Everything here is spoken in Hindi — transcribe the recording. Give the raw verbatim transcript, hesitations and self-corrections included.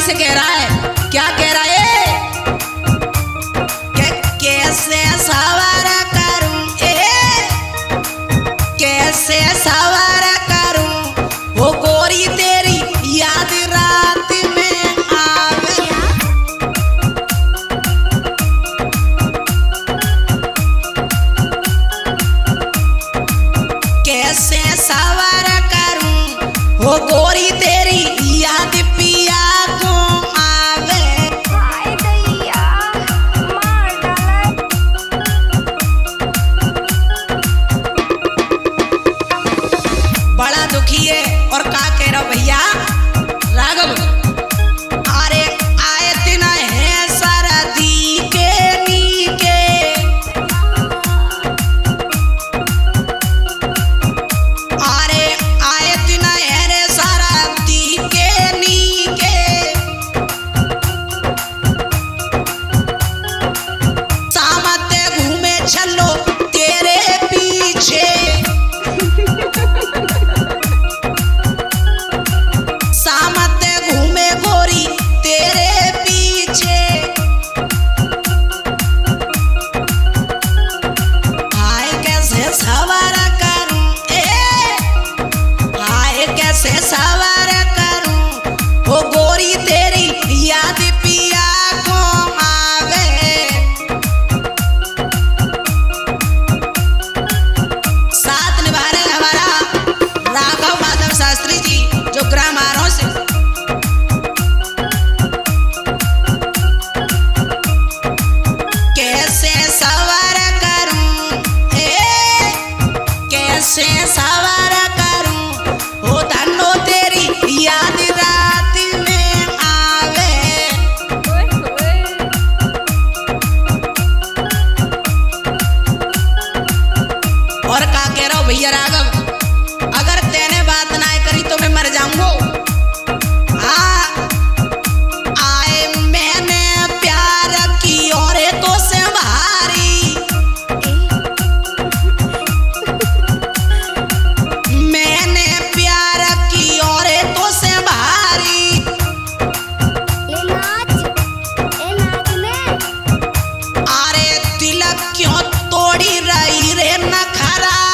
से कह रहा है, क्या कह रहा है कि कैसे सवार करूं ए कैसे सवार करूं वो गोरी तेरी याद रात में आवे। कैसे सवार करूं वो गोरी तेरी याद पिया को आवे। हाय दैया मार डाला। बड़ा दुखी है और का कह रहा भैया राघव, अरे आए दिन है सरदी के नीके, अरे आए दिन है रे सरदी के नीके, सामते घूमे चलो तेरे पीछे, सामते घूमे गोरी तेरे पीछे। हाय कैसे सवार करूं ए हाय कैसे सवार करूं वो गोरी तेरी याद पिया को आवे। साथ निभा रहे हमारा राघव माधव शास्त्री जी जो ग्राम आरों से। कैसे सवार करूं ए कैसे सवार करूं वो धनो तेरी याद रात में आवे। ओए ओए और का कह रहा हूं भैया राघव, अगर तेने बात ना करी तो मैं मर जाऊंगा। हाँ आए मैंने प्यार की और तो से भारी, मैंने प्यार की और तो से भारी, ले नाच ए नाच में। अरे तिलक क्यों तोड़ी रही रे नखरा।